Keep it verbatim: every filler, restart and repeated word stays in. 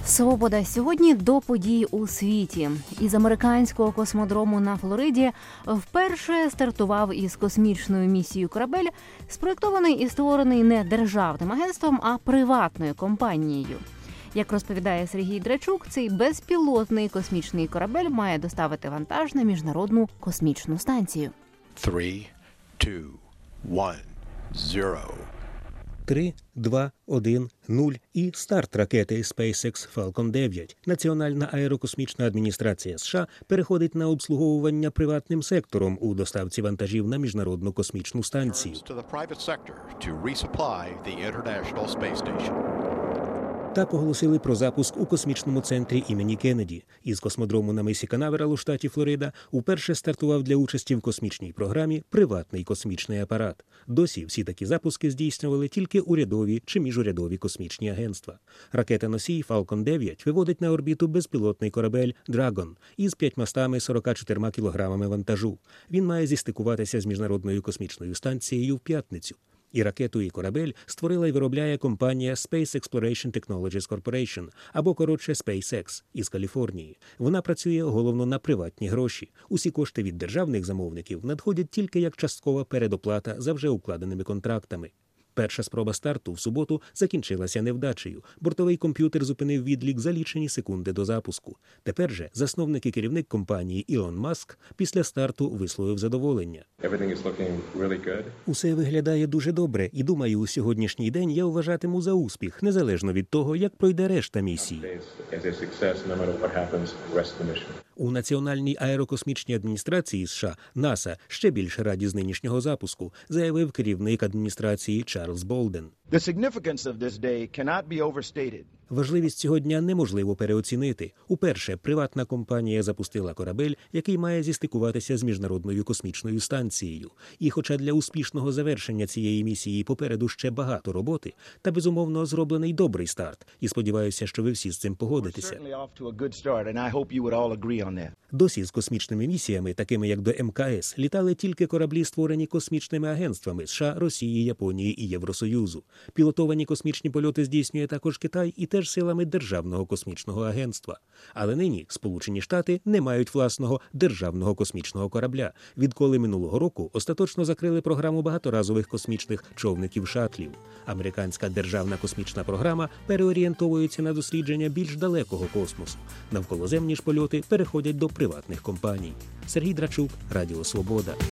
Свобода сьогодні до подій у світі. Із американського космодрому на Флориді вперше стартував із космічною місією корабель, спроєктований і створений не державним агентством, а приватною компанією. Як розповідає Сергій Драчук, цей безпілотний космічний корабель має доставити вантаж на Міжнародну космічну станцію. Three, two, one, zero. три, два, один, нуль і старт ракети SpaceX Falcon дев'ять. Національна аерокосмічна адміністрація США переходить на обслуговування приватним сектором у доставці вантажів на Міжнародну космічну станцію. Так оголосили про запуск у космічному центрі імені Кеннеді. Із космодрому на мисі Канаверал у штаті Флорида уперше стартував для участі в космічній програмі приватний космічний апарат. Досі всі такі запуски здійснювали тільки урядові чи міжурядові космічні агентства. Ракета-носій Falcon дев'ять виводить на орбіту безпілотний корабель Dragon із п'ятьмастами сорока чотирма кілограмами вантажу. Він має зістикуватися з Міжнародною космічною станцією в п'ятницю. І ракету, і корабель створила і виробляє компанія Space Exploration Technologies Corporation, або коротше SpaceX, із Каліфорнії. Вона працює головно на приватні гроші. Усі кошти від державних замовників надходять тільки як часткова передоплата за вже укладеними контрактами. Перша спроба старту в суботу закінчилася невдачею. Бортовий комп'ютер зупинив відлік за лічені секунди до запуску. Тепер же засновник і керівник компанії Ілон Маск після старту висловив задоволення. Really Усе виглядає дуже добре, і думаю, у сьогоднішній день я вважатиму за успіх, незалежно від того, як пройде решта місії. У Національній аерокосмічній адміністрації США НАСА ще більше раді з нинішнього запуску, заявив керівник адміністрації Чарльз Болден. The significance of this day cannot be overstated. Важливість цього дня неможливо переоцінити. Уперше приватна компанія запустила корабель, який має зістикуватися з Міжнародною космічною станцією. І хоча для успішного завершення цієї місії попереду ще багато роботи, та безумовно зроблений добрий старт. І сподіваюся, що ви всі з цим погодитеся. Досі з космічними місіями, такими як до ем ка ес, літали тільки кораблі, створені космічними агентствами США, Росії, Японії і Євросоюзу. Пілотовані космічні польоти здійснює також Китай і теж силами Державного космічного агентства. Але нині Сполучені Штати не мають власного державного космічного корабля, відколи минулого року остаточно закрили програму багаторазових космічних човників-шатлів. Американська державна космічна програма переорієнтовується на дослідження більш далекого космосу. Навколоземні ж польоти переходять до приватних компаній. Сергій Драчук, Радіо Свобода.